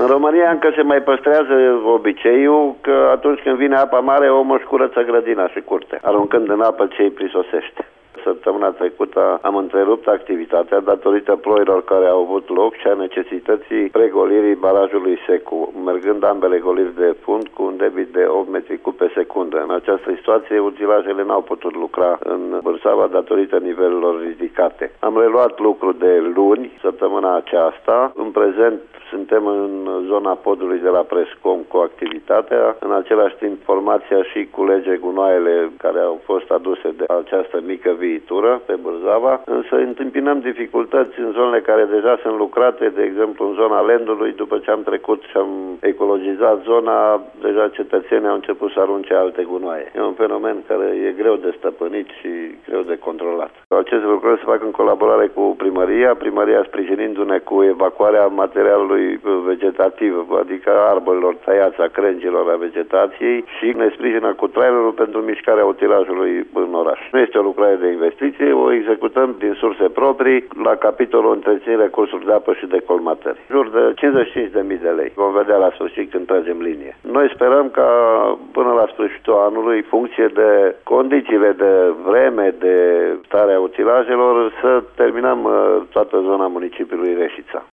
România încă se mai păstrează obiceiul că atunci când vine apa mare, omul își curăță grădina și curtea, aruncând în apă ce îi prisosește. Săptămâna trecută am întrerupt activitatea datorită ploilor care au avut loc și a necesității pregolirii barajului Secu, mergând ambele goliri de fund cu un debit de 8 metri cub pe secundă. În această situație, utilajele n-au putut lucra în Bârsava datorită nivelurilor ridicate. Am reluat lucru de luni, săptămâna aceasta. În prezent suntem în zona podului de la Prescom cu activitatea. În același timp, formația și culege gunoaiele care au fost aduse de această mică viitură pe Bârzava, însă întâmpinăm dificultăți în zonele care deja sunt lucrate, de exemplu în zona Lendului, după ce am trecut și am ecologizat zona, deja cetățenii au început să arunce alte gunoaie. E un fenomen care e greu de stăpânit și greu de controlat. Aceste lucruri se fac în colaborare cu primăria sprijinindu-ne cu evacuarea materialului vegetativ, adică arborilor tăiați, a crengilor, a vegetației, și ne sprijină cu trailerul pentru mișcarea utilajului în oraș. Nu este o lucrare de investiție, o executăm din surse proprii la capitolul întreținere cursuri de apă și de colmatări. Jur de 55.000 de lei. Vom vedea la sfârșit când tragem linie. Noi sperăm ca până la sfârșitul anului, funcție de condițiile de vreme, de starea utilajelor, să terminăm toată zona municipiului Reșița.